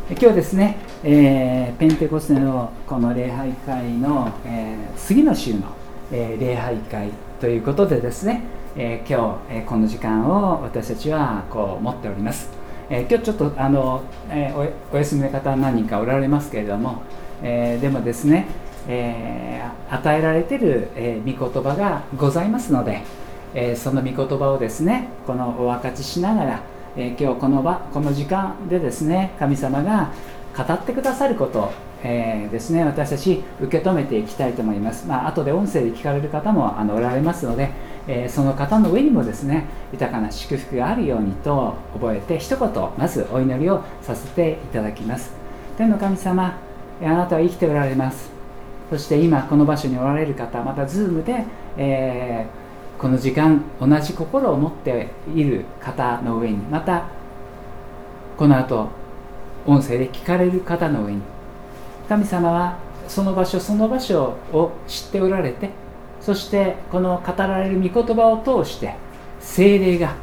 今日はですね、ペンテコステのこの礼拝会の、次の週の、礼拝会ということでですね、今日、この時間を私たちはこう持っております。今日ちょっとお休みの方何人かおられますけれども、でもですね、与えられている、御言葉がございますので、その御言葉をですねお分かちしながら、今日この時間でですね神様が語ってくださることを、ですね私たち受け止めていきたいと思います。後で音声で聞かれる方もおられますので、その方の上にもですね豊かな祝福があるようにと覚えて一言まずお祈りをさせていただきます。天の神様、あなたは生きておられます。そして今この場所におられる方、またズームで、この時間同じ心を持っている方の上に、またこの後音声で聞かれる方の上に、神様はその場所その場所を知っておられて、そしてこの語られる御言葉を通して聖霊が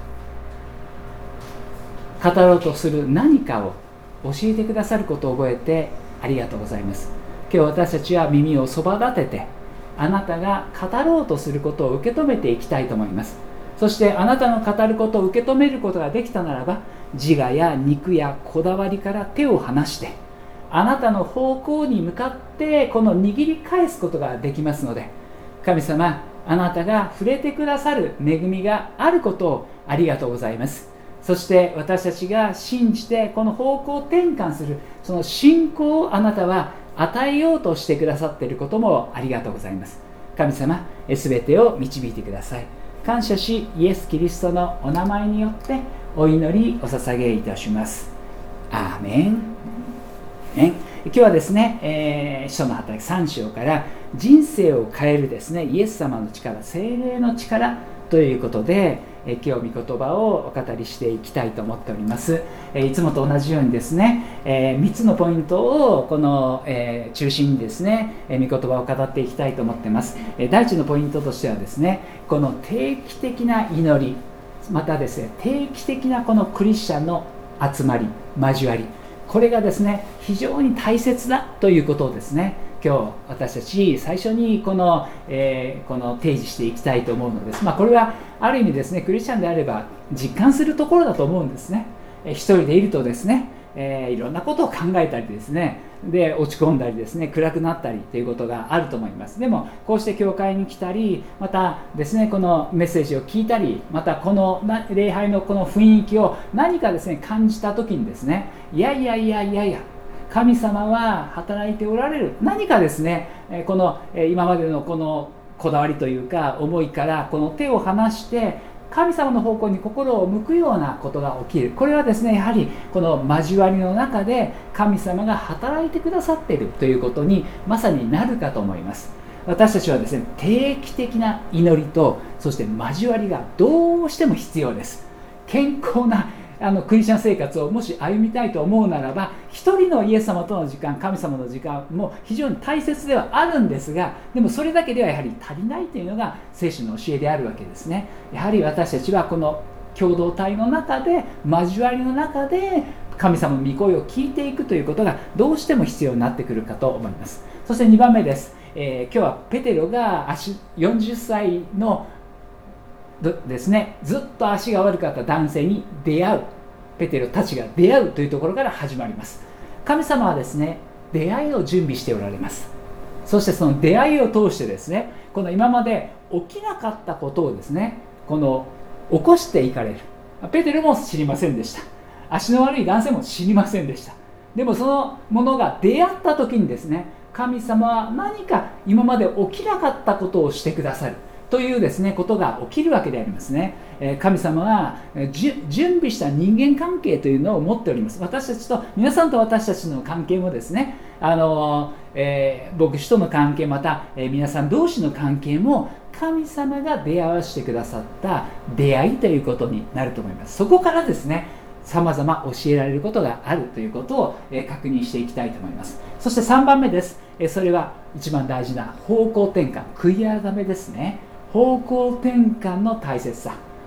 語ろうとする何かを教えてくださることを覚えてありがとうございます。今日私たちは耳をそば立てて、あなたが語ろうとすることを受け止めていきたいと思います。そしてあなたの語ることを受け止めることができたならば、自我や肉やこだわりから手を離して、あなたの方向に向かってこの握り返すことができますので、神様、あなたが触れてくださる恵みがあることをありがとうございます。そして私たちが信じてこの方向転換するその信仰をあなたは与えようとしてくださっていることもありがとうございます。神様、すべてを導いてください。感謝し、イエス・キリストのお名前によってお祈りお捧げいたします。アーメン。今日はですね、使徒の働き3章から人生を変えるですねイエス様の力、聖霊の力ということで、今日御言葉をお語りしていきたいと思っております。いつもと同じようにですね、3つのポイントをこの、中心にですね御言葉を語っていきたいと思っています。第一のポイントとしてはですね、この定期的な祈り、またですね定期的なこのクリスチャンの集まり、交わり、これがですね非常に大切だということをですね今日私たち最初にこの提示していきたいと思うのです。これはある意味ですねクリスチャンであれば実感するところだと思うんですね。一人でいるとですね、いろんなことを考えたりですね、で落ち込んだりですね暗くなったりということがあると思います。でもこうして教会に来たり、またですねこのメッセージを聞いたり、またこの礼拝のこの雰囲気を何かですね感じた時にですね、いや神様は働いておられる、何かですねこの今までのこのこだわりというか思いからこの手を離して神様の方向に心を向くようなことが起きる。これはですねやはりこの交わりの中で神様が働いてくださっているということにまさになるかと思います。私たちはですね定期的な祈りとそして交わりがどうしても必要です。健康なクリスチャン生活をもし歩みたいと思うならば、一人のイエス様との時間、神様の時間も非常に大切ではあるんですが、でもそれだけではやはり足りないというのが聖書の教えであるわけですね。やはり私たちはこの共同体の中で、交わりの中で神様の御声を聞いていくということがどうしても必要になってくるかと思います。そして2番目です。今日はペテロが40歳のですね、ずっと足が悪かった男性に出会う、ペテロたちが出会うというところから始まります。神様はですね出会いを準備しておられます。そしてその出会いを通してですね、この今まで起きなかったことをですね起こしていかれる。ペテロも知りませんでした。足の悪い男性も知りませんでした。でもそのものが出会った時にですね、神様は何か今まで起きなかったことをしてくださるというですねことが起きるわけでありますね。神様は準備した人間関係というのを持っております。私たちと、皆さんと私たちの関係もですね、牧師との関係、また、皆さん同士の関係も神様が出会わせてくださった出会いということになると思います。そこからですねさまざま教えられることがあるということを確認していきたいと思います。そして3番目です。それは一番大事な方向転換、悔い改めですね。方向転換の大切さ。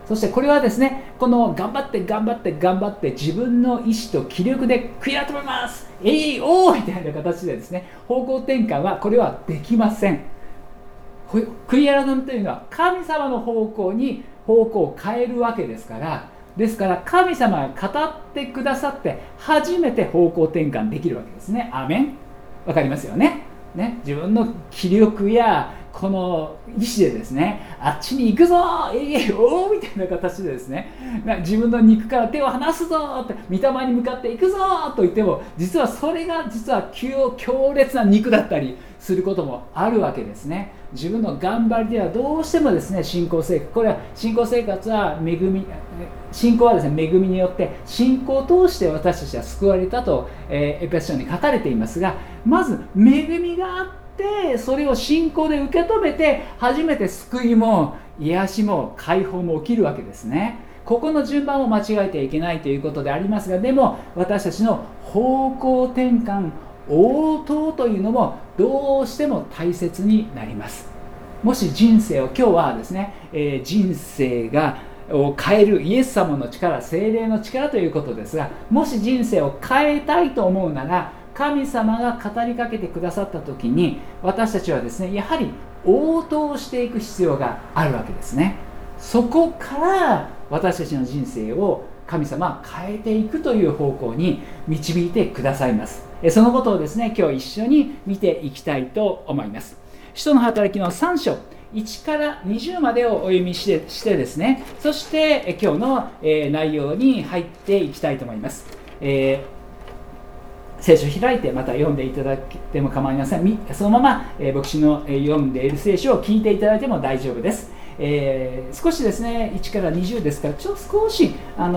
そしてこれはですね、この頑張って自分の意志と気力で悔い改めます、おーみたいな形でですね、方向転換はこれはできません。悔い改めというのは神様の方向に方向を変えるわけですから、神様が語ってくださって初めて方向転換できるわけですね。アーメン。わかりますよね。自分の気力やこの意志でですね、あっちに行くぞおーみたいな形でですね、自分の肉から手を離すぞって御霊に向かって行くぞと言っても、実はそれが強烈な肉だったりすることもあるわけですね。自分の頑張りではどうしてもですね、信仰生活は信仰はですね、恵みによって信仰を通して私たちは救われたと、エペソ書に書かれていますが、まず恵みがあってそれを信仰で受け止めて初めて救いも癒しも解放も起きるわけですね。ここの順番を間違えてはいけないということでありますが、でも私たちの方向転換応答というのもどうしても大切になります。もし人生を今日はですね、人生を変えるイエス様の力、聖霊の力ということですが、もし人生を変えたいと思うなら、神様が語りかけてくださった時に私たちはですね、やはり応答していく必要があるわけですね。そこから私たちの人生を神様は変えていくという方向に導いてくださいます。そのことをですね、今日一緒に見ていきたいと思います。使徒の働きの3章1から20までをお読みしてですね、そして今日の内容に入っていきたいと思います。聖書を開いてまた読んでいただいても構いません。そのまま、牧師の読んでいる聖書を聞いていただいても大丈夫です。少しですね、1から20ですから少し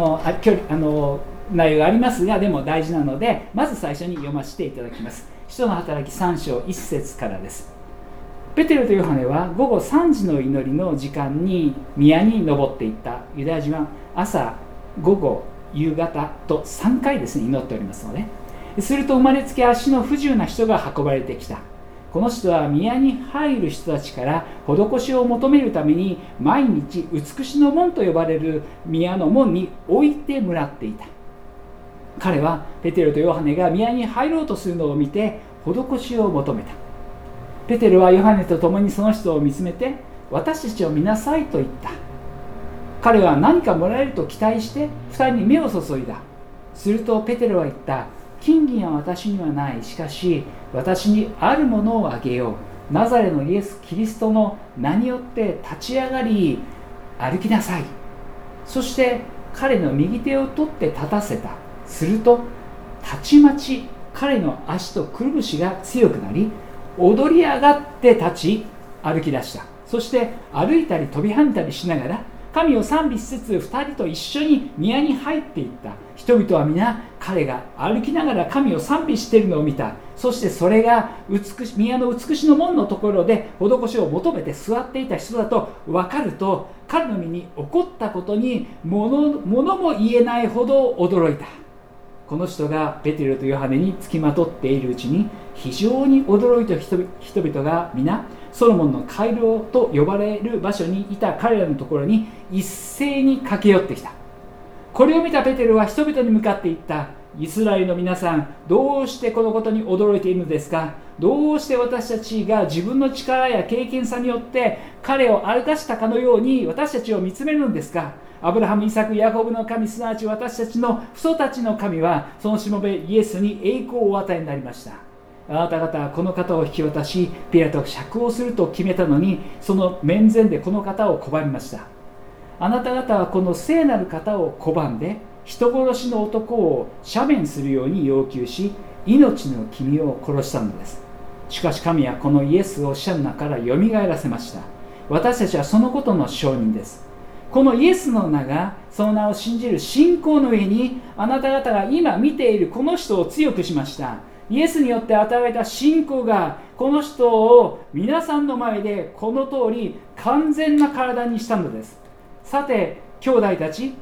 内容がありますが、でも大事なので、まず最初に読ませていただきます。使徒の働き3章1節からです。ペテロとヨハネは午後3時の祈りの時間に宮に登っていった。ユダヤ人は朝、午後、夕方と3回ですね、祈っておりますので、すると生まれつき足の不自由な人が運ばれてきた。この人は宮に入る人たちから施しを求めるために毎日美しの門と呼ばれる宮の門に置いてもらっていた。彼はペテロとヨハネが宮に入ろうとするのを見て施しを求めた。ペテロはヨハネと共にその人を見つめて、私たちを見なさいと言った。彼は何かもらえると期待して二人に目を注いだ。するとペテロは言った。金銀は私にはない。しかし私にあるものをあげよう。ナザレのイエス・キリストの名によって立ち上がり歩きなさい。そして彼の右手を取って立たせた。するとたちまち彼の足とくるぶしが強くなり、踊り上がって立ち歩き出した。そして歩いたり飛び跳ねたりしながら神を賛美しつつ2人と一緒に宮に入っていった。人々は皆彼が歩きながら神を賛美しているのを見た。そしてそれが宮の美しの門のところで施しを求めて座っていた人だと分かると、彼の身に起こったことに物も言えないほど驚いた。この人がペテロとヨハネにつきまとっているうちに非常に驚いた人々が皆ソロモンの回廊と呼ばれる場所にいた彼らのところに一斉に駆け寄ってきた。これを見たペテロは人々に向かって言った。イスラエルの皆さん、どうしてこのことに驚いているのですか。どうして私たちが自分の力や経験さによって彼を歩かしたかのように私たちを見つめるのですか。アブラハム、イサク、ヤコブの神、すなわち私たちの父祖たちの神はそのしもべイエスに栄光をお与えになりました。あなた方はこの方を引き渡しピラトが釈放すると決めたのに、その面前でこの方を拒みました。あなた方はこの聖なる方を拒んで人殺しの男を赦免するように要求し、命の君を殺したのです。しかし神はこのイエスを死者の中からよみがえらせました。私たちはそのことの証人です。このイエスの名が、その名を信じる信仰の上にあなた方が今見ているこの人を強くしました。イエスによって与えられた信仰がこの人を皆さんの前でこの通り完全な体にしたのです。さて兄弟たち、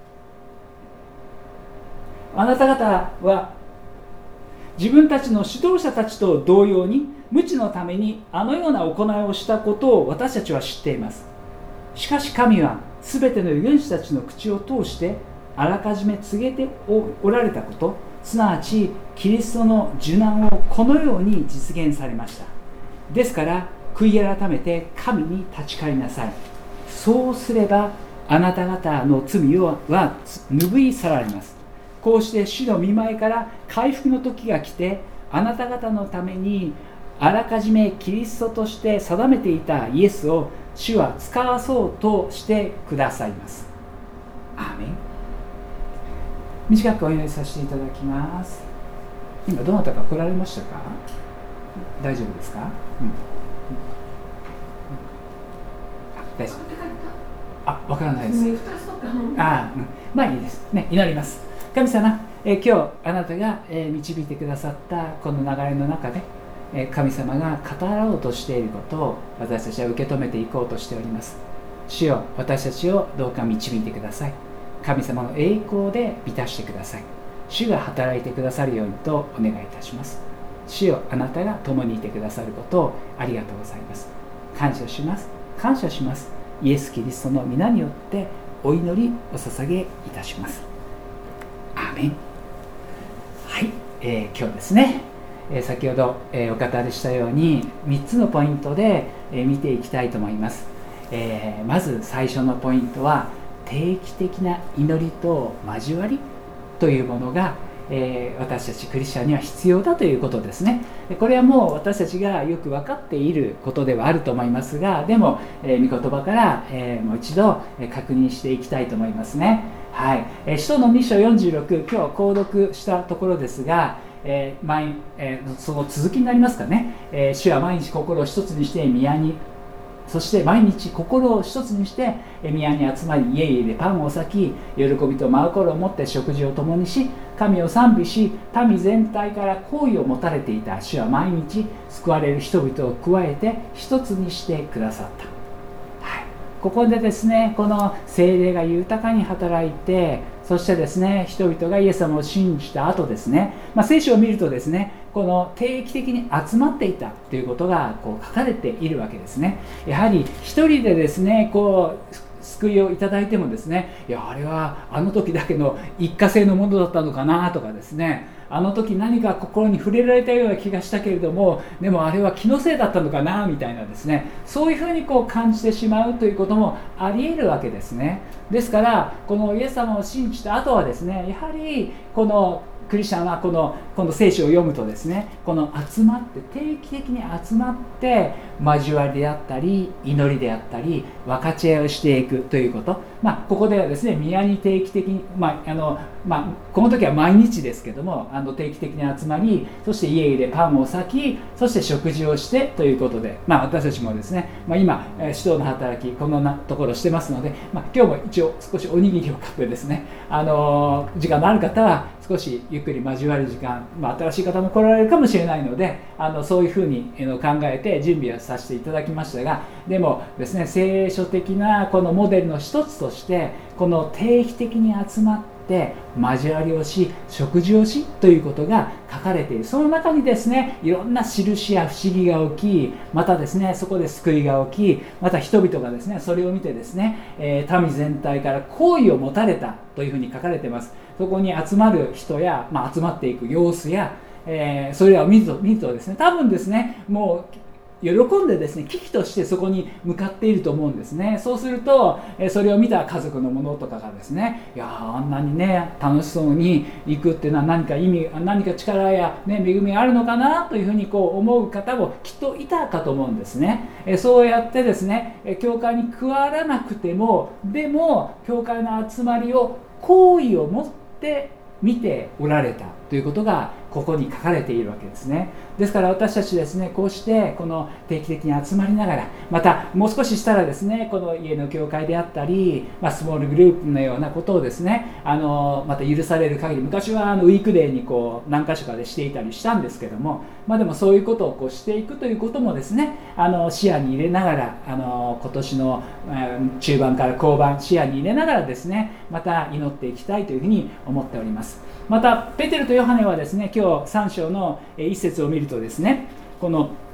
あなた方は自分たちの指導者たちと同様に無知のためにあのような行いをしたことを私たちは知っています。しかし神はすべての預言者たちの口を通してあらかじめ告げておられたこと、すなわちキリストの受難をこのように実現されました。ですから悔い改めて神に立ち返りなさい。そうすればあなた方の罪は拭い去られます。こうして主の御前から回復の時が来て、あなた方のためにあらかじめキリストとして定めていたイエスを主は使わそうとしてくださいます。アーメン。短くお祈りさせていただきます。今どなたか来られましたか？大丈夫ですか？大丈夫。わからないです。まあいいですね。祈ります。神様、今日あなたが導いてくださったこの流れの中で、神様が語ろうとしていることを私たちは受け止めていこうとしております。主よ、私たちをどうか導いてください。神様の栄光で満たしてください。主が働いてくださるようにとお願いいたします。主よ、あなたが共にいてくださることをありがとうございます。感謝します。感謝します。イエス・キリストの皆によってお祈りお捧げいたします。アーメン。はい、今日ですね、先ほど、お語りしたように3つのポイントで、見ていきたいと思います。まず最初のポイントは定期的な祈りと交わりというものが、私たちクリスチャンには必要だということですね。これはもう私たちがよく分かっていることではあると思いますが、でも、御言葉から、もう一度確認していきたいと思いますね。はい、使徒の2章46、今日は購読したところですが、その続きになりますかね。主は毎日心を一つにして宮に、そして毎日心を一つにして宮に集まり、家々でパンを裂き、喜びと真心を持って食事を共にし、神を賛美し、民全体から好意を持たれていた主は毎日救われる人々を加えて一つにしてくださった。ここでですね、この聖霊が豊かに働いて、そしてですね、人々がイエス様を信じた後ですね、聖書を見るとですね、この定期的に集まっていたということがこう書かれているわけですね。やはり一人でですね、こう救いをいただいてもですね、いやあれはあの時だけの一過性のものだったのかなとかですね、あの時何か心に触れられたような気がしたけれども、でもあれは気のせいだったのかなみたいなですね、そういうふうにこう感じてしまうということもあり得るわけですね。ですからこのイエス様を信じた後はですね、やはりこのクリスチャンはこの聖書を読むとですね、この集まって定期的に集まって交わりであったり祈りであったり分かち合いをしていくということ、ここではですね、宮に定期的に、この時は毎日ですけども、定期的に集まり、そして家々でパンを裂き、そして食事をしてということで、私たちもですね、今使徒の働きこのところしてますので、今日も一応少しおにぎりを買ってですね、時間のある方は少しゆっくり交わる時間、新しい方も来られるかもしれないので、そういうふうに考えて準備をさせていただきましたが、でもですね、聖書的なこのモデルの一つとしてこの定期的に集まって交わりをし食事をしということが書かれている。その中にですね、いろんな印や不思議が起き、またですね、そこで救いが起き、また人々がですね、それを見てですね、民全体から好意を持たれたというふうに書かれています。そこに集まる人や、集まっていく様子や、それらを見るとですね、多分ですね、もう喜んでですね、危機としてそこに向かっていると思うんですね。そうすると、それを見た家族の者とかがですね、いやあんなにね楽しそうに行くっていうのは何か力や、恵みがあるのかなというふうにこう思う方もきっといたかと思うんですね。そうやってですね、教会に加わらなくても、でも教会の集まりを好意を持って見ておられたということがここに書かれているわけですね。ですから私たちですね、こうしてこの定期的に集まりながら、またもう少ししたらですね、この家の教会であったり、スモールグループのようなことをですね、また許される限り、昔はウィークデーにこう何か所かでしていたりしたんですけども、でもそういうことをこうしていくということもですね、視野に入れながら、今年の中盤から後半視野に入れながらですね、また祈っていきたいというふうに思っております。またペテルとヨハネはですね、今日3章の一節を見るとですね、この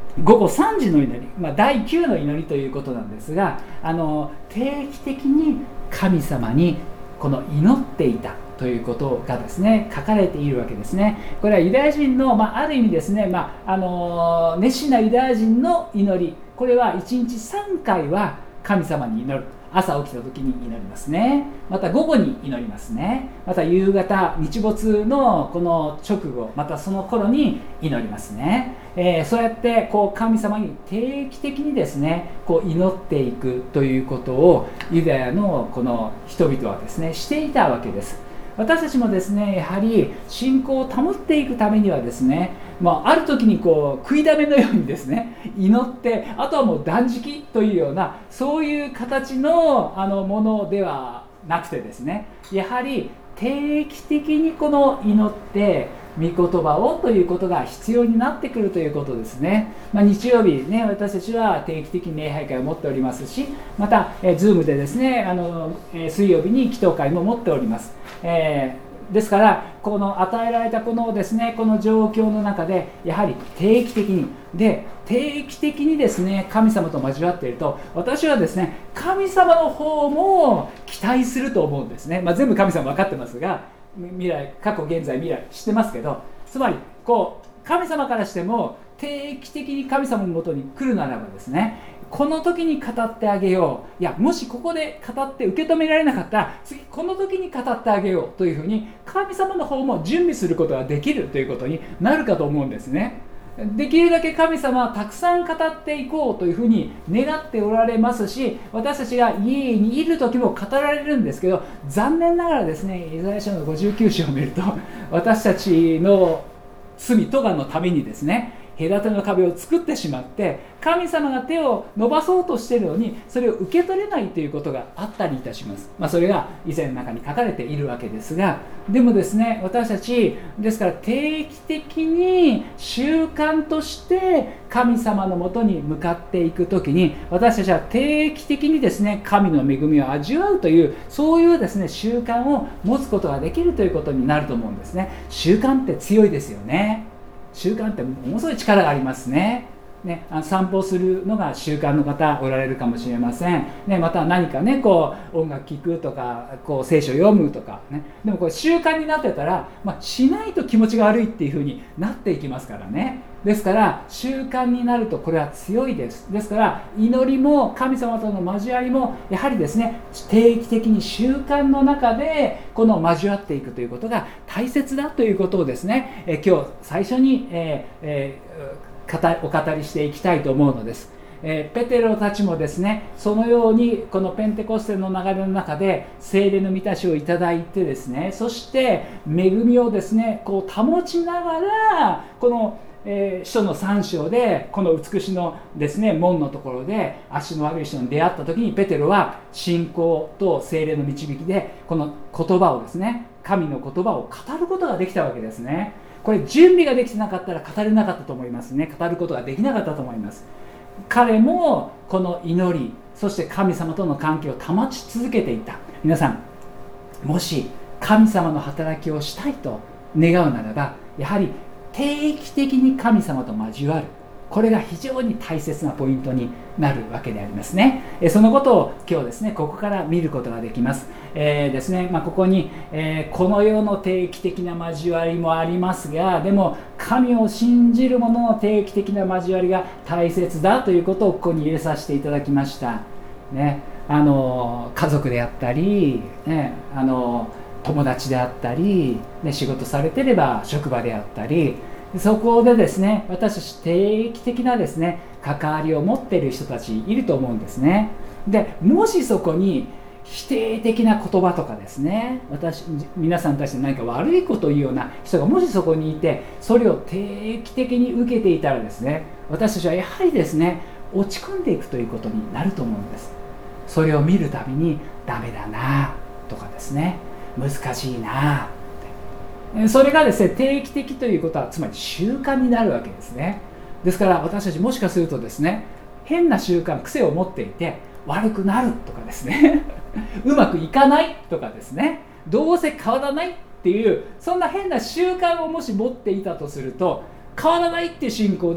午後3時の祈り、第9の祈りということなんですが、定期的に神様にこの祈っていたということがですね書かれているわけですね。これはユダヤ人の、ある意味ですね、熱心なユダヤ人の祈り、これは1日3回は神様に祈る。朝起きた時に祈りますね。また午後に祈りますね。また夕方日没のこの直後、またその頃に祈りますね。そうやって神様に定期的にですね祈っていくということをユダヤのこの人々はですねしていたわけです。私たちもですねやはり信仰を保っていくためにはですね、ある時に食いだめのようにですね祈って、あとはもう断食というようなそういう形のものではなくてですね、やはり定期的に祈って御言葉をということが必要になってくるということですね。日曜日ね、私たちは定期的に礼拝会を持っておりますし、またZoomでですね水曜日に祈祷会も持っております。ですからこの与えられたこのですねこの状況の中でやはり定期的にですね神様と交わっていると、私はですね神様の方も期待すると思うんですね。全部神様分かってますが、未来、過去、現在、未来知ってますけど、つまり神様からしても定期的に神様のもとに来るならばですね、この時に語ってあげよう、いやもしここで語って受け止められなかったら次この時に語ってあげようというふうに神様の方も準備することができるということになるかと思うんですね。できるだけ神様はたくさん語っていこうというふうに願っておられますし、私たちが家にいる時も語られるんですけど、残念ながらですねイザヤ書の59章を見ると、私たちの罪咎のためにですね隔ての壁を作ってしまって、神様が手を伸ばそうとしているのにそれを受け取れないということがあったりいたします。それが以前の中に書かれているわけですが、でもですね私たちですから定期的に習慣として神様のもとに向かっていくときに、私たちは定期的にですね神の恵みを味わうという、そういうですね習慣を持つことができるということになると思うんですね。習慣って強いですよね。習慣ってものすごい力がありますね。散歩するのが習慣の方おられるかもしれません、また何か音楽聴くとか聖書を読むとか、でもこれ習慣になってたら、しないと気持ちが悪いっていう風になっていきますからね。ですから習慣になるとこれは強いです。ですから祈りも神様との交わりもやはりですね定期的に習慣の中で交わっていくということが大切だということをですね、今日最初に、お語りしていきたいと思うのです。ペテロたちもですねそのようにこのペンテコステの流れの中で聖霊の満たしをいただいてですね、そして恵みをですね保ちながらこの使徒の3章でこの美しのですね門のところで足の悪い人に出会った時に、ペテロは信仰と聖霊の導きでこの言葉をですね神の言葉を語ることができたわけですね。これ準備ができてなかったら語れなかったと思いますね。語ることができなかったと思います。彼もこの祈り、そして神様との関係を保ち続けていた。皆さんもし神様の働きをしたいと願うならば、やはり定期的に神様と交わる、これが非常に大切なポイントになるわけでありますね。そのことを今日ですねここから見ることができます。ですねここに、この世の定期的な交わりもありますが、でも神を信じる者の定期的な交わりが大切だということをここに入れさせていただきました、家族であったり、友達であったり、仕事されていれば職場であったり、そこでですね私たち定期的なですね関わりを持っている人たちいると思うんですね。でもしそこに否定的な言葉とかですね、皆さんに対して何か悪いことを言うような人がもしそこにいて、それを定期的に受けていたらですね、私たちはやはりですね落ち込んでいくということになると思うんです。それを見るたびにダメだなとかですね、難しいな、それがですね定期的ということはつまり習慣になるわけですね。ですから私たちもしかするとですね変な習慣、癖を持っていて悪くなるとかですねうまくいかないとかですね、どうせ変わらないっていうそんな変な習慣をもし持っていたとすると、変わらないっていう信仰で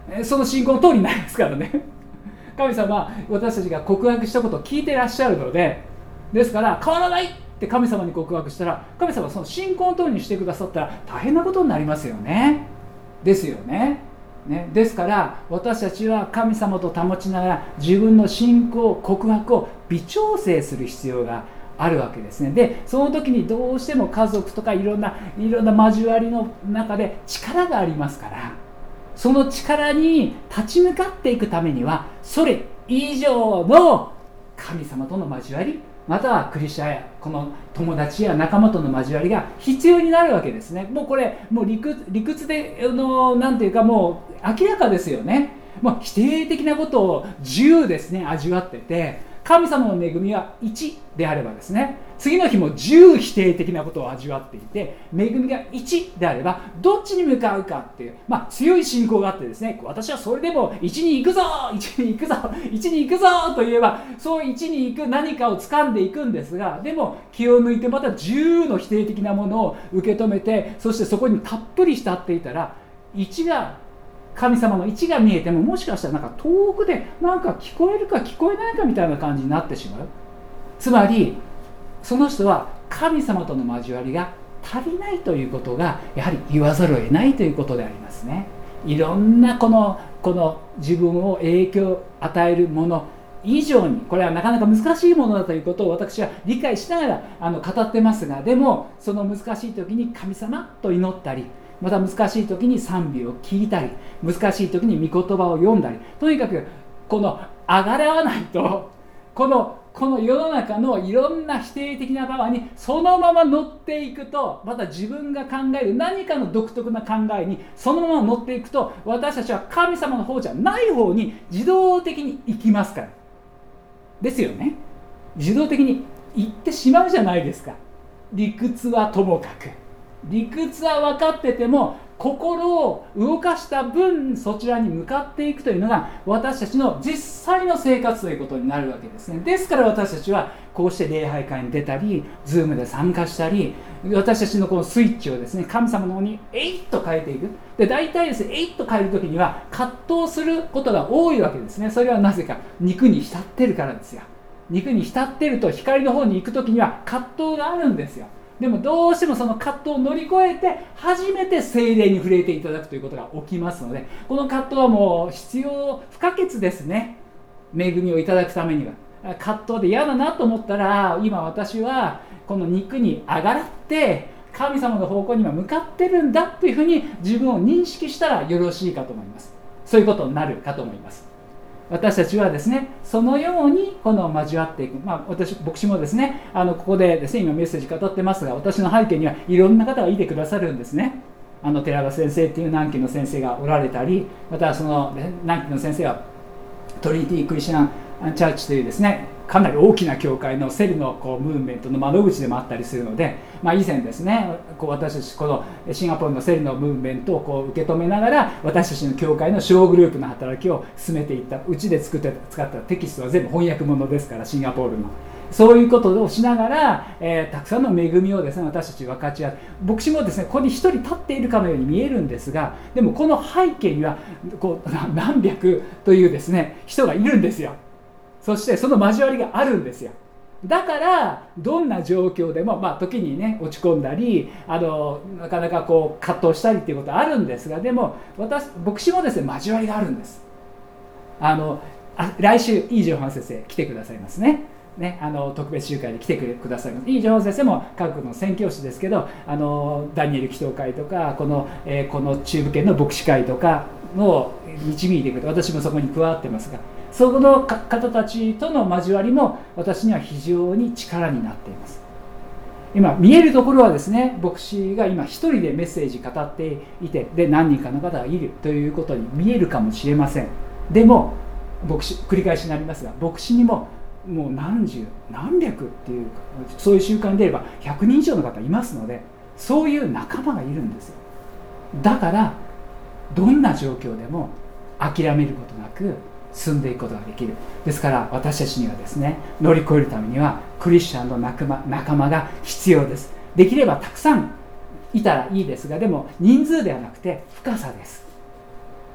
その信仰の通りになりますからね。神様は私たちが告白したことを聞いてらっしゃるので、ですから変わらないって神様に告白したら、神様はその信仰の通りにしてくださったら大変なことになりますよね。ですよね。ですから私たちは神様と保ちながら自分の信仰告白を微調整する必要があるわけですね。でその時にどうしても家族とかいろんな交わりの中で力がありますから、その力に立ち向かっていくためにはそれ以上の神様との交わり、またはクリスチャンやこの友達や仲間との交わりが必要になるわけですね。もうこれもう理屈でなんていうかもう明らかですよね。もう否定的なことを10ですね味わってて、神様の恵みは1であればですね、次の日も10否定的なことを味わっていて、恵みが1であればどっちに向かうかっていう、強い信仰があってですね、私はそれでも1に行くぞ1に行くぞ1に行くぞと言えばそう1に行く何かを掴んでいくんですが、でも気を抜いてまた10の否定的なものを受け止めて、そしてそこにたっぷり浸っていたら神様の位置が見えても、もしかしたら遠くで聞こえるか聞こえないかみたいな感じになってしまう。つまりその人は神様との交わりが足りないということがやはり言わざるを得ないということでありますね。いろんなこの自分を影響を与えるもの以上に、これはなかなか難しいものだということを私は理解しながら語ってますが、でもその難しい時に神様と祈ったり、また難しい時に賛美を聞いたり、難しい時に御言葉を読んだり、とにかくこのあがらわないとこの世の中のいろんな否定的なパワーにそのまま乗っていくと、また自分が考える何かの独特な考えにそのまま乗っていくと、私たちは神様の方じゃない方に自動的に行きますからですよね。自動的に行ってしまうじゃないですか。理屈はともかく、理屈は分かってても心を動かした分そちらに向かっていくというのが私たちの実際の生活ということになるわけですね。ですから私たちはこうして礼拝会に出たり、ズームで参加したり、私たちのこのスイッチをですね、神様の方にえいっと変えていく。で大体ですね、えいっと変えるときには葛藤することが多いわけですね。それはなぜか肉に浸ってるからですよ。肉に浸ってると光の方に行くときには葛藤があるんですよ。でもどうしてもその葛藤を乗り越えて初めて聖霊に触れていただくということが起きますので、この葛藤はもう必要不可欠ですね。恵みをいただくためには。葛藤で嫌だなと思ったら、今私はこの肉に上がって神様の方向には向かってるんだというふうに自分を認識したらよろしいかと思います。そういうことになるかと思います。私たちはですね、そのようにこの交わっていく、牧師もですね、ここでですね、今メッセージ語ってますが、私の背景にはいろんな方がいてくださるんですね。寺田先生っていう南紀の先生がおられたり、またその南紀の先生はトリニティ・クリスチャン・チャーチというですね、かなり大きな教会のセルのムーブメントの窓口でもあったりするので、以前ですね、私たちこのシンガポールのセルのムーブメントを受け止めながら、私たちの教会の小グループの働きを進めていった。うちで使ったテキストは全部翻訳物ですから、シンガポールのそういうことをしながら、たくさんの恵みをですね、私たち分かち合う。牧師もですね、ここに一人立っているかのように見えるんですが、でもこの背景には何百というですね、人がいるんですよ。そしてその交わりがあるんですよ。だからどんな状況でも、時にね落ち込んだり、なかなか葛藤したりっていうことはあるんですが、でも牧師もですね、交わりがあるんです。来週いい情報先生来てくださいますね。特別集会で来てくださいます。いい情報先生も韓国の宣教師ですけど、ダニエル祈祷会とかこの中部圏の牧師会とかの導いてくれて、私もそこに加わってますが、その方たちとの交わりも私には非常に力になっています。今見えるところはですね、牧師が今一人でメッセージ語っていて、で何人かの方がいるということに見えるかもしれません。でも牧師、繰り返しになりますが、牧師にももう何十何百っていうそういう習慣で言えば100人以上の方いますので、そういう仲間がいるんですよ。だからどんな状況でも諦めることなく進んでいくことができる。ですから私たちにはですね、乗り越えるためにはクリスチャンの仲間が必要です。できればたくさんいたらいいですが、でも人数ではなくて深さです。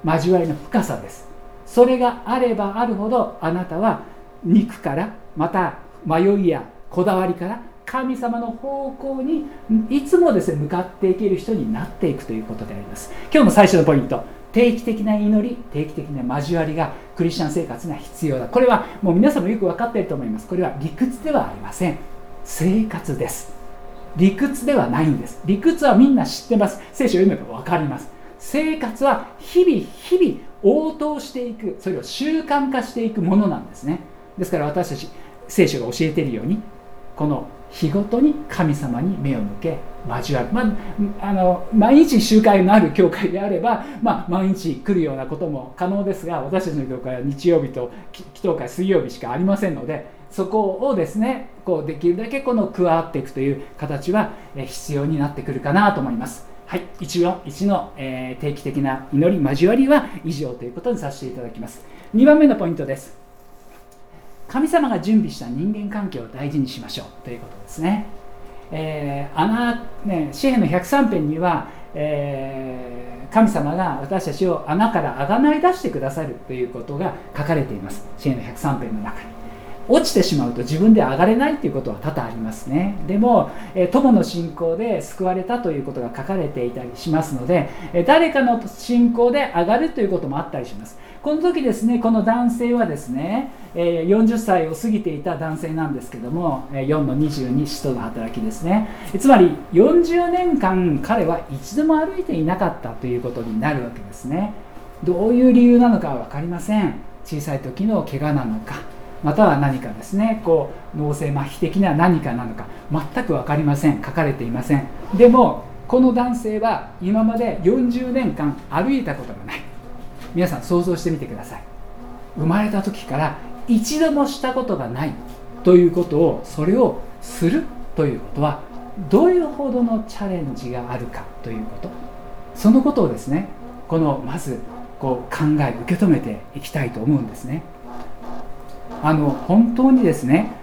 交わりの深さです。それがあればあるほど、あなたは肉からまた迷いやこだわりから神様の方向にいつもですね向かっていける人になっていくということであります。今日の最初のポイント、定期的な祈り、定期的な交わりがクリスチャン生活には必要だ。これはもう皆さんもよく分かっていると思います。これは理屈ではありません。生活です。理屈ではないんです。理屈はみんな知ってます。聖書を読めば分かります。生活は日々応答していく、それを習慣化していくものなんですね。ですから私たち聖書が教えているように、この日ごとに神様に目を向け交わる、毎日集会のある教会であれば、毎日来るようなことも可能ですが、私たちの教会は日曜日と祈祷会水曜日しかありませんので、そこをですねできるだけ加わっていくという形は必要になってくるかなと思います。はい、1の、定期的な祈り交わりは以上ということにさせていただきます。2番目のポイントです。神様が準備した人間関係を大事にしましょうということですね。詩篇の103編には、神様が私たちを穴からあがない出してくださるということが書かれています。詩篇の103編の中に落ちてしまうと自分で上がれないということは多々ありますね。でも友の信仰で救われたということが書かれていたりしますので、誰かの信仰で上がるということもあったりします。この時ですね、この男性はですね、40歳を過ぎていた男性なんですけども、4の22、使徒の働きですね。つまり40年間彼は一度も歩いていなかったということになるわけですね。どういう理由なのかは分かりません。小さい時の怪我なのか、または何かですね、脳性麻痺的な何かなのか全く分かりません。書かれていません。でもこの男性は今まで40年間歩いたことがない。皆さん想像してみてください。生まれた時から一度もしたことがないということを、それをするということはどういうほどのチャレンジがあるかということ、そのことをですね、まず考え受け止めていきたいと思うんですね。本当にですね、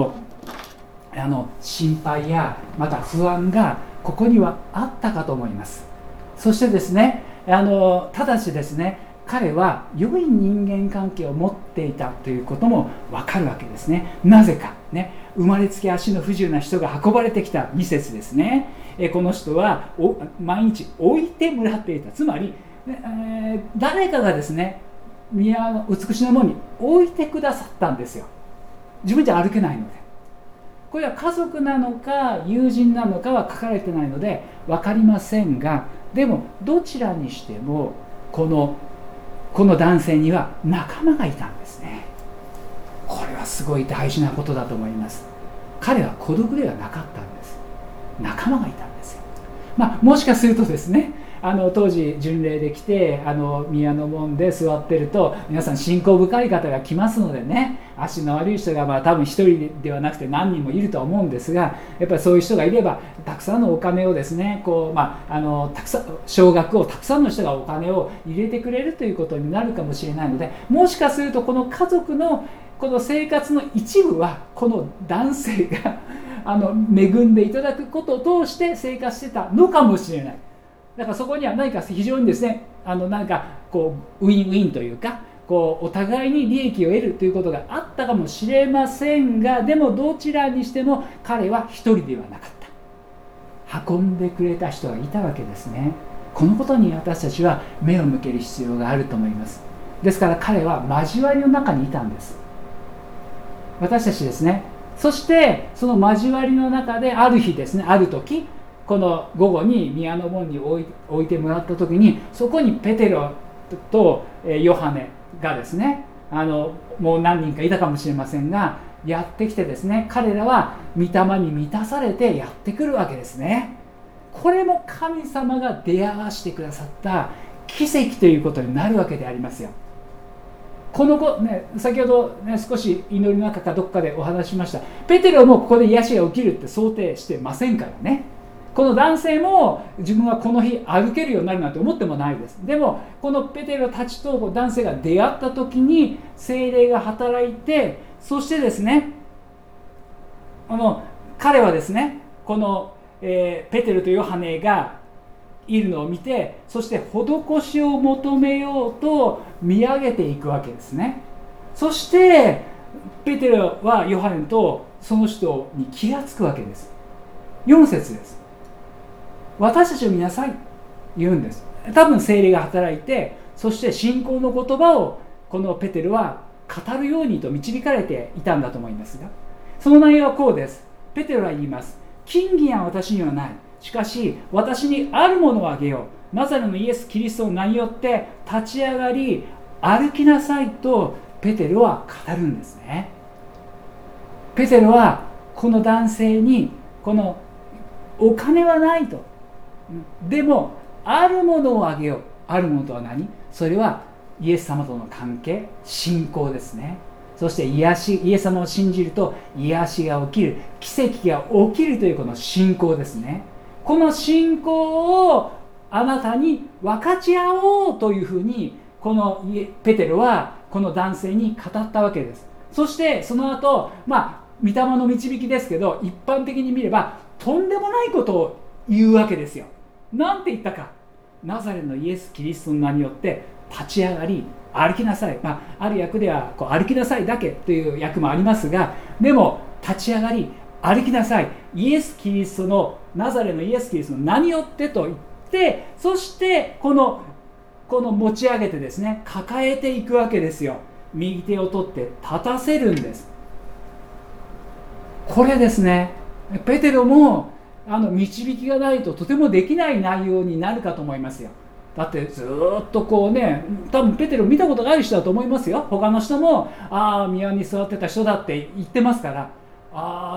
心配やまた不安がここにはあったかと思います。そしてですね、ただしですね、彼は良い人間関係を持っていたということも分かるわけですね。なぜかね、生まれつき足の不自由な人が運ばれてきた2節ですね。この人は毎日置いてもらっていた。つまり、誰かがですね、宮の美しの門に置いてくださったんですよ。自分じゃ歩けないので。これは家族なのか友人なのかは書かれてないので分かりませんが、でもどちらにしてもこの男性には仲間がいたんですね。これはすごい大事なことだと思います。彼は孤独ではなかったんです。仲間がいたんですよ。もしかするとですね、当時巡礼で来て宮の門で座ってると、皆さん信仰深い方が来ますのでね、足の悪い人が多分一人ではなくて何人もいるとは思うんですが、やっぱりそういう人がいればたくさんのお金をですね、たくさん少額をたくさんの人がお金を入れてくれるということになるかもしれないので、もしかするとこの家族のこの生活の一部はこの男性が恵んでいただくことを通して生活してたのかもしれない。だからそこには何か非常にですね、ウィンウィンというか、お互いに利益を得るということがあったかもしれませんが、でもどちらにしても彼は一人ではなかった。運んでくれた人がいたわけですね。このことに私たちは目を向ける必要があると思います。ですから彼は交わりの中にいたんです。私たちですね。そしてその交わりの中である日ですね、ある時、この午後に宮の門に置いてもらった時に、そこにペテロとヨハネがですね、もう何人かいたかもしれませんが、やってきてですね、彼らは御霊に満たされてやってくるわけですね。これも神様が出会わせてくださった奇跡ということになるわけでありますよ。先ほど、少し祈りの中かどっかでお話しました。ペテロもここで癒しが起きるって想定してませんからね。この男性も自分はこの日歩けるようになるなんて思ってもないです。でもこのペテロたちと男性が出会った時に聖霊が働いて、そしてですね、彼はですね、この、ペテロとヨハネがいるのを見て、そして施しを求めようと見上げていくわけですね。そしてペテロはヨハネとその人に気がつくわけです。4節です。私たちを見なさい言うんです。多分聖霊が働いて、そして信仰の言葉をこのペテロは語るようにと導かれていたんだと思いますが、その内容はこうです。ペテロは言います。金銀は私にはない。しかし私にあるものをあげよう。ナザレのイエス・キリストの名によって立ち上がり歩きなさいとペテロは語るんですね。ペテロはこの男性に、このお金はないと、でもあるものをあげよう。あるものとは何？それはイエス様との関係、信仰ですね。そしてイエス様を信じると癒しが起きる、奇跡が起きるというこの信仰ですね。この信仰をあなたに分かち合おうというふうに、このペテロはこの男性に語ったわけです。そしてその後、御霊の導きですけど、一般的に見ればとんでもないことを言うわけですよ。なんて言ったか。ナザレのイエス・キリストの名によって立ち上がり歩きなさい。ある訳では歩きなさいだけという訳もありますが、でも立ち上がり歩きなさい、イエス・キリストの、ナザレのイエス・キリストの名によってと言って、そしてこの持ち上げてですね、抱えていくわけですよ。右手を取って立たせるんです。これですね、ペテロも導きがないととてもできない内容になるかと思いますよ。だってずっと多分ペテロ見たことがある人だと思いますよ。他の人も宮に座ってた人だって言ってますから、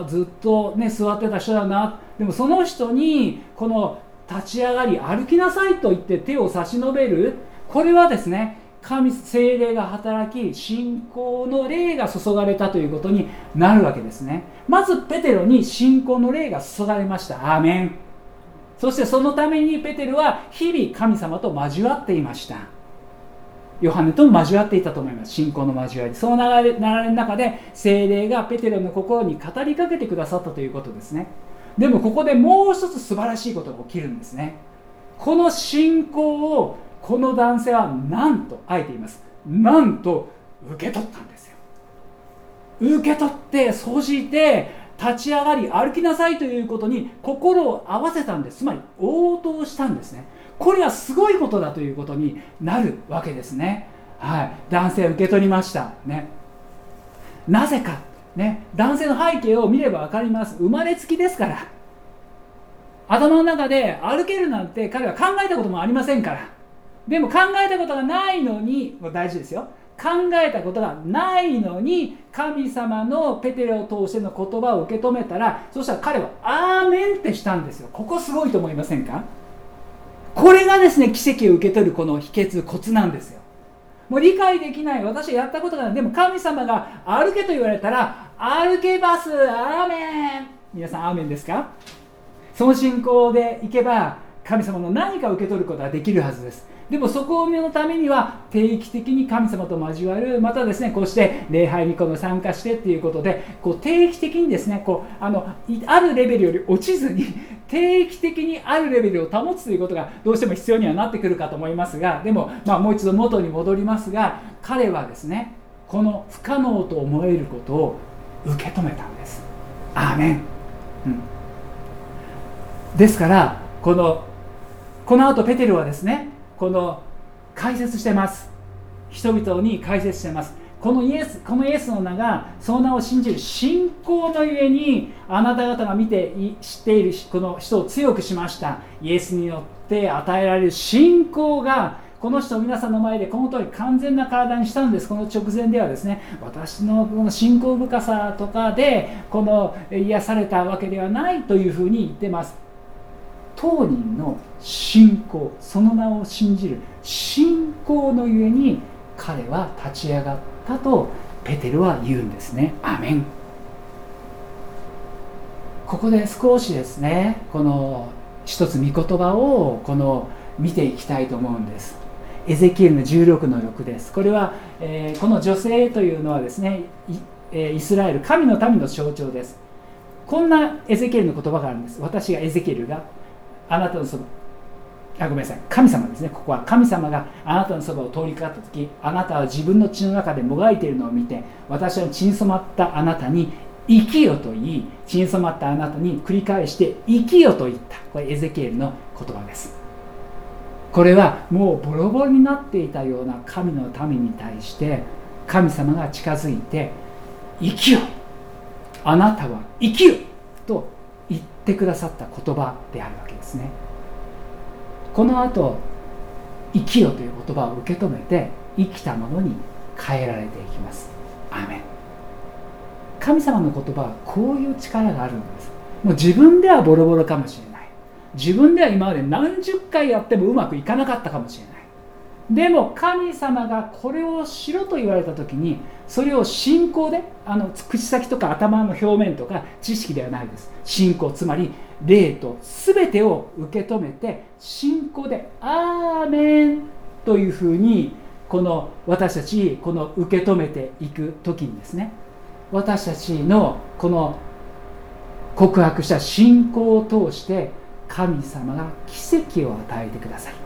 ずっとね座ってた人だな。でもその人にこの立ち上がり歩きなさいと言って手を差し伸べる、これはですね、聖霊が働き信仰の霊が注がれたということになるわけですね。まずペテロに信仰の霊が注がれました。アーメン。そしてそのためにペテロは日々神様と交わっていました。ヨハネとも交わっていたと思います。信仰の交わり、その流れの中で聖霊がペテロの心に語りかけてくださったということですね。でもここでもう一つ素晴らしいことが起きるんですね。この信仰をこの男性はなんと、あえて言います、なんと受け取ったんですよ。受け取って、そうして立ち上がり歩きなさいということに心を合わせたんです。つまり応答したんですね。これはすごいことだということになるわけですね。男性は受け取りましたね。なぜかね、男性の背景を見れば分かります。生まれつきですから。頭の中で歩けるなんて彼は考えたこともありませんから。でも考えたことがないのに、大事ですよ、考えたことがないのに神様のペテロを通しての言葉を受け止めたら、そしたら彼はアーメンってしたんですよ。ここすごいと思いませんか？これがですね、奇跡を受け取るこの秘訣、コツなんですよ。もう理解できない、私はやったことがない、でも神様が歩けと言われたら歩けます。アーメン。皆さんアーメンですか？その信仰でいけば神様の何かを受け取ることができるはずです。でもそこのためには定期的に神様と交わる、またですね、こうして礼拝に参加してっていうことで、定期的にですね、あるレベルより落ちずに定期的にあるレベルを保つということがどうしても必要にはなってくるかと思いますが、でも、もう一度元に戻りますが、彼はですね、この不可能と思えることを受け止めたんです。アーメン、ですからこの後ペテロはですね、解説してます。人々に解説してます。このイエスの名が、その名を信じる信仰のゆえに、あなた方が見て知っているこの人を強くしました。イエスによって与えられる信仰が、この人を皆さんの前でこの通り完全な体にしたんです。この直前ではですね、私のこの信仰深さとかで癒されたわけではないというふうに言ってます。当人の信仰、その名を信じる信仰のゆえに彼は立ち上がったとペテロは言うんですね。アメン。ここで少しですね、この一つ御言葉を見ていきたいと思うんです。エゼキエルの 16-6 です。これは、この女性というのはですね、イスラエル神の民の象徴です。こんなエゼキエルの言葉があるんです。私がエゼキエルがあなたのそばごめんなさい、神様ですね。ここは神様があなたのそばを通りかかった時、あなたは自分の血の中でもがいているのを見て、私は血に染まったあなたに生きよと言い、血に染まったあなたに繰り返して生きよと言った。これエゼキエルの言葉です。これはもうボロボロになっていたような神の民に対して神様が近づいて、生きよ、あなたは生きよと言ってくださった言葉であるわけですね。この後、生きよという言葉を受け止めて生きたものに変えられていきます。アーメン。神様の言葉はこういう力があるんです。もう自分ではボロボロかもしれない、自分では今まで何十回やってもうまくいかなかったかもしれない。でも神様がこれをしろと言われた時に、それを信仰で、口先とか頭の表面とか知識ではないです。信仰、つまり霊と全てを受け止めて信仰でアーメンというふうに、この私たちこの受け止めていく時にですね、私たちのこの告白した信仰を通して神様が奇跡を与えてください。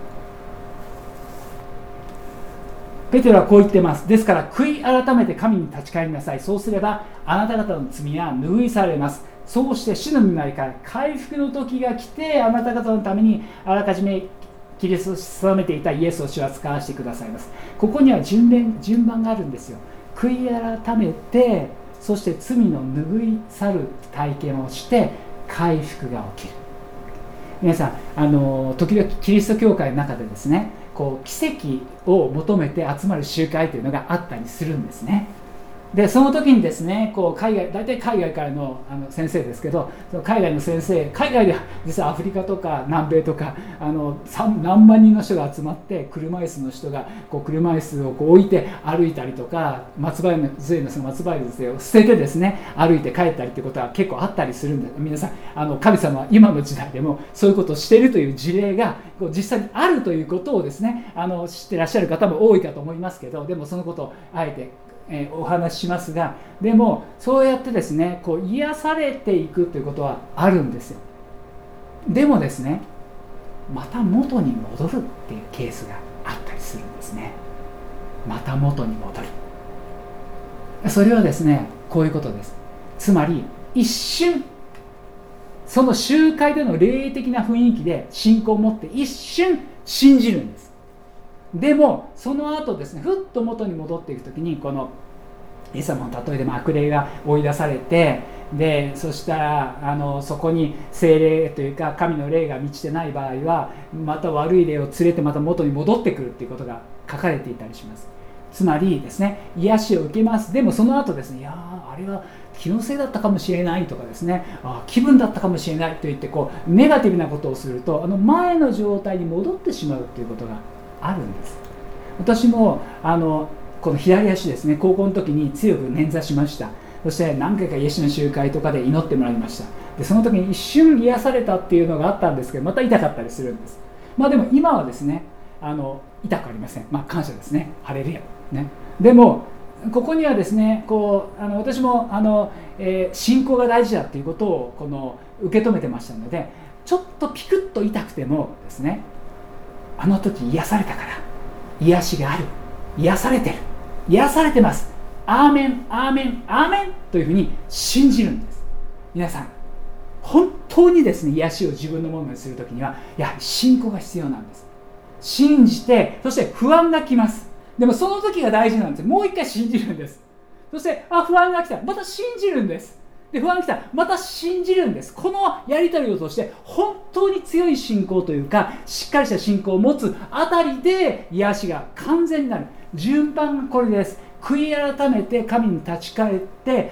ペテロはこう言っています。ですから悔い改めて神に立ち返りなさい。そうすればあなた方の罪は拭い去られます。そうして死の見舞いから回復の時が来て、あなた方のためにあらかじめ切り定めていたイエスを主は使わせてくださいます。ここには順番があるんですよ。悔い改めて、そして罪の拭い去る体験をして回復が起きる。皆さん、時々キリスト教会の中でですね、こう奇跡を求めて集まる集会というのがあったりするんですね。でその時にですね、こう大体海外からの先生ですけど、その海外の先生、海外では実はアフリカとか南米とか何万人の人が集まって、車椅子の人がこう車椅子をこう置いて歩いたりとか、松葉杖のその松葉杖を捨ててですね歩いて帰ったりということは結構あったりするんです。皆さん神様は今の時代でもそういうことをしているという事例がこう実際にあるということをですね、知ってらっしゃる方も多いかと思いますけど、でもそのことをあえてお話ししますが、でもそうやってですね、こう癒されていくということはあるんですよ。でもですね、また元に戻るっていうケースがあったりするんですね。また元に戻る。それはですね、こういうことです。つまり一瞬、その集会での霊的な雰囲気で信仰を持って一瞬信じるんです。でもその後ですね、ふっと元に戻っていくときに、このイエス様の例えでも悪霊が追い出されて、でそしたらそこに聖霊というか神の霊が満ちてない場合は、また悪い霊を連れてまた元に戻ってくるということが書かれていたりします。つまりですね、癒しを受けます。でもその後ですね、いやあれは気のせいだったかもしれないとかですね、気分だったかもしれないといってこうネガティブなことをすると、前の状態に戻ってしまうということがあるんです。私もこの左足ですね、高校の時に強く捻挫しました。そして何回かイエスの集会とかで祈ってもらいました。でその時に一瞬癒されたっていうのがあったんですけど、また痛かったりするんです。でも今はですね、痛くありません。感謝ですね、ハレルヤ、ね。でもここにはですね、こう私も信仰が大事だっていうことを受け止めてましたので、ちょっとピクッと痛くてもですね、あの時癒されたから、癒しがある、癒されてる、癒されてます、アーメンアーメンアーメンというふうに信じるんです。皆さん本当にですね、癒しを自分のものにするときにはやはり信仰が必要なんです。信じて、そして不安が来ます。でもその時が大事なんです。もう一回信じるんです。そして不安が来たらまた信じるんです。で不安が来たらまた信じるんです。このやり取りを通して本当に強い信仰というか、しっかりした信仰を持つあたりで癒しが完全になる。順番がこれです。悔い改めて神に立ち返って、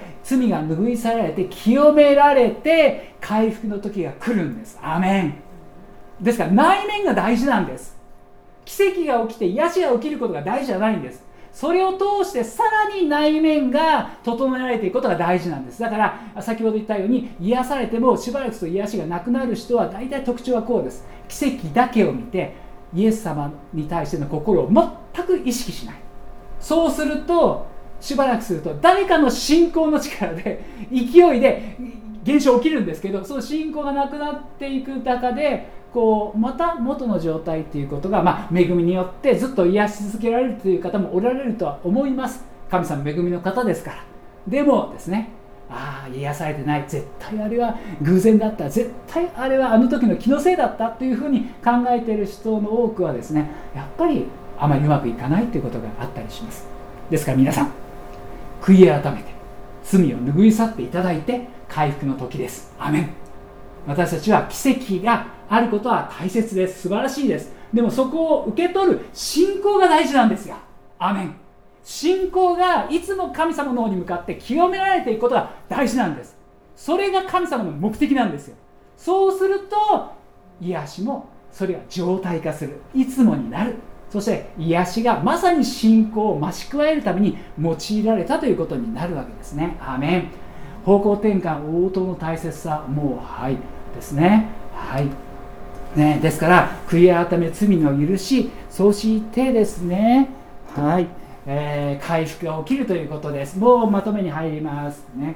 罪が拭い去られて清められて回復の時が来るんです。アーメン。ですから内面が大事なんです。奇跡が起きて癒しが起きることが大事じゃないんです。それを通してさらに内面が整えられていくことが大事なんです。だから先ほど言ったように、癒されてもしばらくすると癒しがなくなる人は大体特徴はこうです。奇跡だけを見てイエス様に対しての心を全く意識しない。そうするとしばらくすると誰かの信仰の力で勢いで現象起きるんですけど、その信仰がなくなっていく中でまた元の状態ということが、恵みによってずっと癒し続けられるという方もおられるとは思います。神様恵みの方ですから。でもですね、癒されてない、絶対あれは偶然だった、絶対あれはあの時の気のせいだったというふうに考えている人の多くはですね、やっぱりあまりうまくいかないということがあったりします。ですから皆さん、悔い改めて罪を拭い去っていただいて回復の時です。アメン。私たちは奇跡があることは大切です。素晴らしいです。でもそこを受け取る信仰が大事なんですよ。アメン。信仰がいつも神様の方に向かって清められていくことが大事なんです。それが神様の目的なんですよ。そうすると癒しもそれが常態化する、いつもになる。そして癒しがまさに信仰を増し加えるために用いられたということになるわけですね。アーメン。方向転換応答の大切さ、もうですね。ですから悔い改め、罪の許し、そうしてですね、回復が起きるということです。もうまとめに入りますね。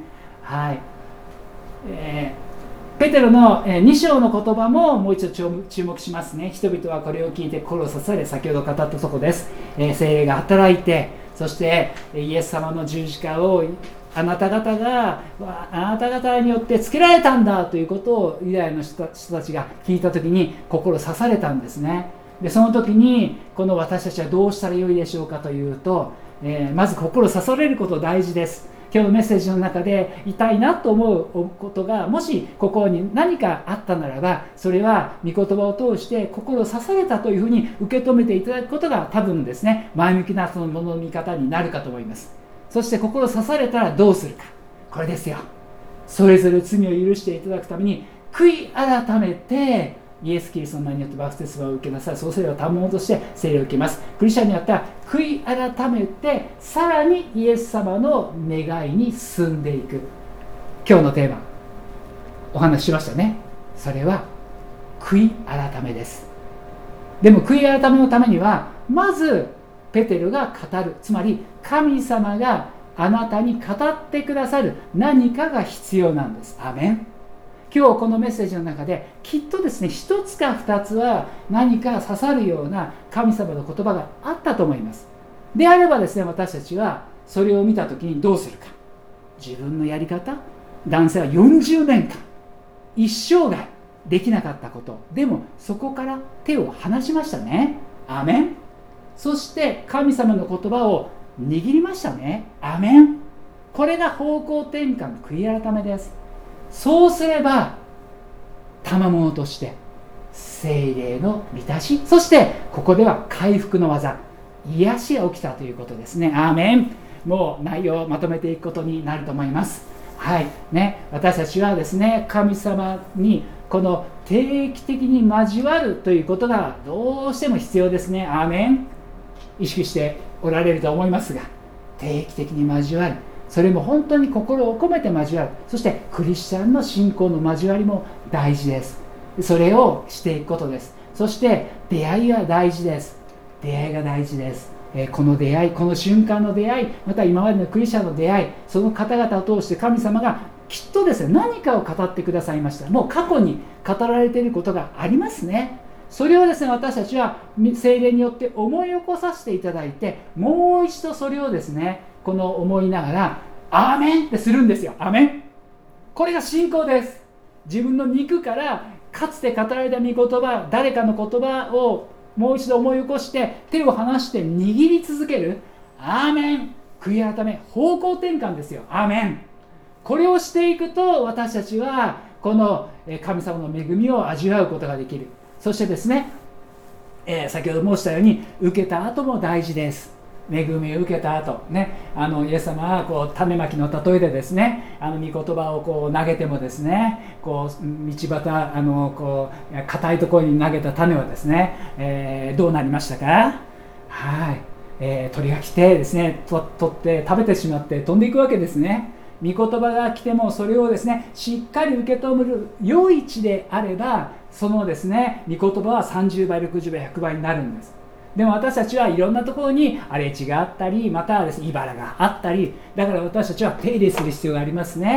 ペテロの2章の言葉ももう一度注目しますね。人々はこれを聞いて心を刺され、先ほど語ったところです。聖霊が働いて、そしてイエス様の十字架をあなた方によってつけられたんだということをユダヤの人たちが聞いたときに心刺されたんですね。でその時にこの私たちはどうしたらよいでしょうかというと、まず心刺されること大事です。今日のメッセージの中で痛いなと思うことがもし心に何かあったならば、それは御言葉を通して心を刺されたというふうに受け止めていただくことが多分ですね、前向きなそのものの見方になるかと思います。そして心刺されたらどうするか、これですよ。それぞれ罪を許していただくために悔い改めてイエス・キリストの名によってバプテスマを受けなさい。そうすれば賜物として聖霊を受けます。クリスチャンによっては悔い改めてさらにイエス様の願いに進んでいく。今日のテーマお話ししましたね。それは悔い改めです。でも悔い改めのためにはまずペテロが語る、つまり神様があなたに語ってくださる何かが必要なんです。アメン。今日このメッセージの中できっとですね、一つか二つは何か刺さるような神様の言葉があったと思います。であればですね、私たちはそれを見たときにどうするか。自分のやり方、男性は40年間一生涯できなかったこと、でもそこから手を離しましたね。アメン。そして神様の言葉を握りましたね。アメン。これが方向転換、悔い改めです。そうすれば賜物として聖霊の満たし、そしてここでは回復の技、癒しが起きたということですね。アーメン。もう内容をまとめていくことになると思います。私たちはですね、神様にこの定期的に交わるということがどうしても必要ですね。アーメン。意識しておられると思いますが、定期的に交わる、それも本当に心を込めて交わる。そしてクリスチャンの信仰の交わりも大事です。それをしていくことです。そして出会いは大事です。出会いが大事です。この出会い、この瞬間の出会い、また今までのクリスチャンの出会い、その方々を通して神様がきっとですね、何かを語ってくださいました。もう過去に語られていることがありますね。それをですね、私たちは聖霊によって思い起こさせていただいて、もう一度それをですね、この思いながらアーメンってするんですよ。アーメン。これが信仰です。自分の肉からかつて語られた御言葉、誰かの言葉をもう一度思い起こして手を離して握り続ける。アーメン。悔い改め、方向転換ですよ。アーメン。これをしていくと私たちはこの神様の恵みを味わうことができる。そしてですね、先ほど申したように受けた後も大事です。恵みを受けた後ね、イエス様は種まきの例えでですね、御言葉を投げてもですね、道端硬いところに投げた種はですね、どうなりましたか。鳥が来てですね、取って食べてしまって飛んでいくわけですね。御言葉が来てもそれをですね、しっかり受け止める良い地であれば、そのですね、御言葉は30倍、60倍、100倍になるんです。でも私たちはいろんなところに荒れ地があったり、またはですね、茨があったり、だから私たちは手入れする必要がありますね。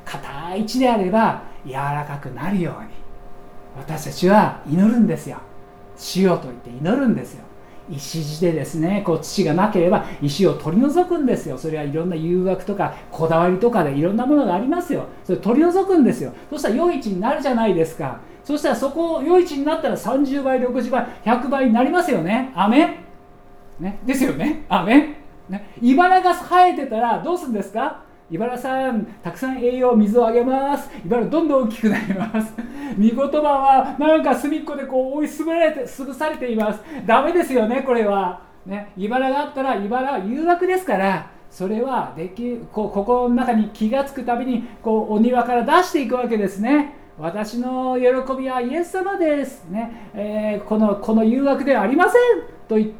硬い地であれば柔らかくなるように私たちは祈るんですよ。しようと言って祈るんですよ。石地でですね、土がなければ石を取り除くんですよ。それはいろんな誘惑とかこだわりとかでいろんなものがありますよ。それ取り除くんですよ。そしたら良い地になるじゃないですか。そしたらそこ良い地になったら30倍60倍100倍になりますよね。アメン、ね、ですよね。アメン、ね、茨が生えてたらどうするんですか。茨さんたくさん栄養水をあげます。茨どんどん大きくなります。御言葉はなんか隅っこで追い潰されています。ダメですよね、これはね。茨があったら茨は誘惑ですから、それは心の中に気がつくたびにお庭から出していくわけですね。私の喜びはイエス様です、ねこの誘惑ではありませんと言って、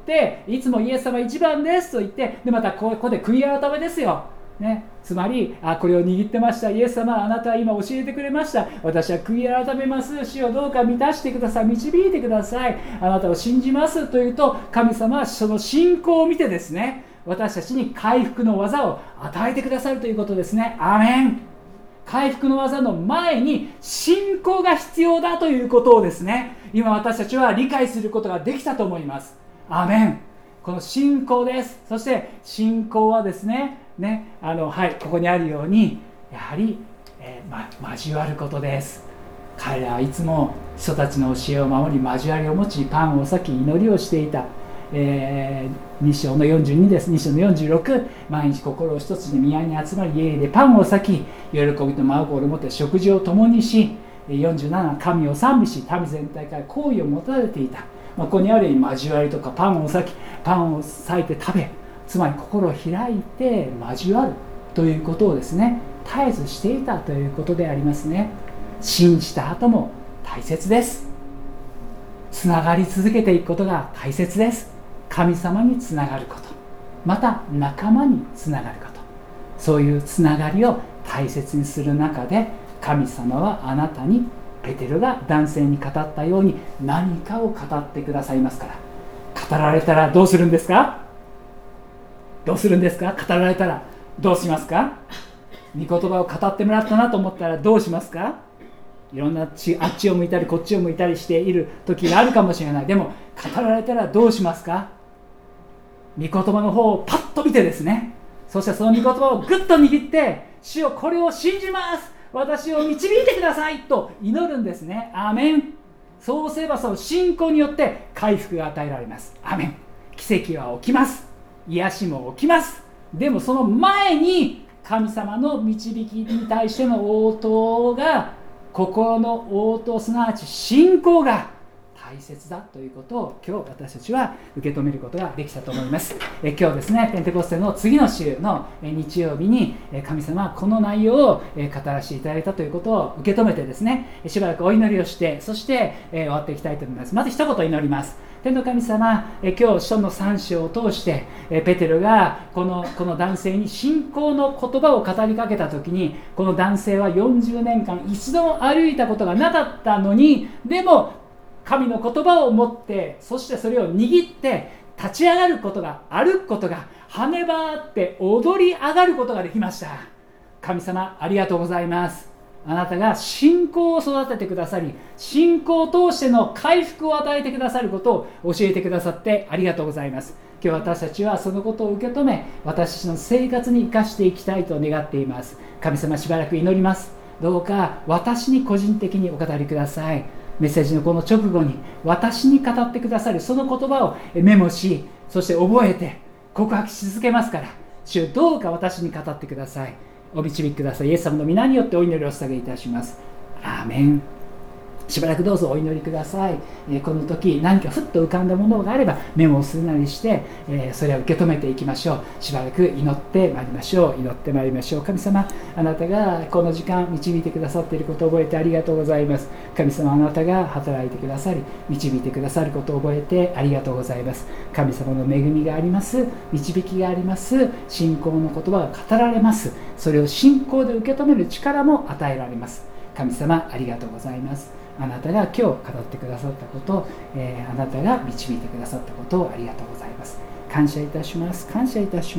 いつもイエス様一番ですと言って、でまたここで悔い改めですよ、ね、つまりこれを握ってました。イエス様、あなたは今教えてくれました。私は悔い改めます。主をどうか満たしてください。導いてください。あなたを信じますというと、神様はその信仰を見てですね、私たちに回復の技を与えてくださるということですね。アーメン。回復の技の前に信仰が必要だということをですね、今私たちは理解することができたと思います。アーメン。この信仰です。そして信仰はですね、ここにあるようにやはり、交わることです。彼らはいつも人たちの教えを守り、交わりを持ち、パンを裂き祈りをしていた。2章の42です。2章の46、毎日心を一つに宮に集まり、家でパンを裂き、喜びと真心を持って食事を共にし、47、神を賛美し、民全体から好意を持たれていた。ここにあるように交わりとかパンを裂き、パンを裂いて食べ、つまり心を開いて交わるということをですね、絶えずしていたということでありますね。信じた後も大切です。つながり続けていくことが大切です。神様につながること、また仲間につながること、そういうつながりを大切にする中で、神様はあなたに、ペテロが男性に語ったように何かを語ってくださいますから。語られたらどうするんですか。どうするんですか。語られたらどうしますか。御言葉を語ってもらったなと思ったらどうしますか。いろんなあっちを向いたりこっちを向いたりしている時があるかもしれない。でも語られたらどうしますか。御言葉の方をパッと見てですね、そしてその御言葉をぐっと握って、主よこれを信じます、私を導いてくださいと祈るんですね。アーメン。そうすればその信仰によって回復が与えられます。アーメン。奇跡は起きます。癒しも起きます。でもその前に神様の導きに対しての応答が、心の応答、すなわち信仰が大切だということを今日私たちは受け止めることができたと思います。今日ですね、ペンテコステの次の週の日曜日に神様はこの内容を語らせていただいたということを受け止めてですね、しばらくお祈りをして、そして終わっていきたいと思います。まず一言祈ります。天の神様、今日書の3章を通してペテロがこの男性に信仰の言葉を語りかけたときに、この男性は40年間一度も歩いたことがなかったのに、でも神の言葉を持って、そしてそれを握って立ち上がることが、歩くことが、跳ね回って踊り上がることができました。神様ありがとうございます。あなたが信仰を育ててくださり、信仰を通しての回復を与えてくださることを教えてくださってありがとうございます。今日私たちはそのことを受け止め、私たちの生活に生かしていきたいと願っています。神様、しばらく祈ります。どうか私に個人的にお語りください。メッセージのこの直後に私に語ってくださるその言葉をメモし、そして覚えて告白し続けますから、主どうか私に語ってください。お導きください。イエス様の皆によってお祈りをお捧げいたします。アーメン。しばらくどうぞお祈りください。この時何かふっと浮かんだものがあればメモをするなりして、それを受け止めていきましょう。しばらく祈ってまいりましょう。祈ってまいりましょう。神様、あなたがこの時間導いてくださっていることを覚えてありがとうございます。神様、あなたが働いてくださり導いてくださることを覚えてありがとうございます。神様の恵みがあります。導きがあります。信仰の言葉が語られます。それを信仰で受け止める力も与えられます。神様、ありがとうございます。あなたが今日語ってくださったこと、あなたが導いてくださったことをありがとうございます。感謝いたします。感謝いたします。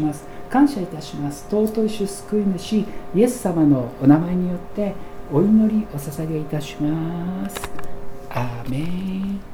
感謝いたします。尊い主救い主イエス様のお名前によってお祈りお捧げいたします。アーメン。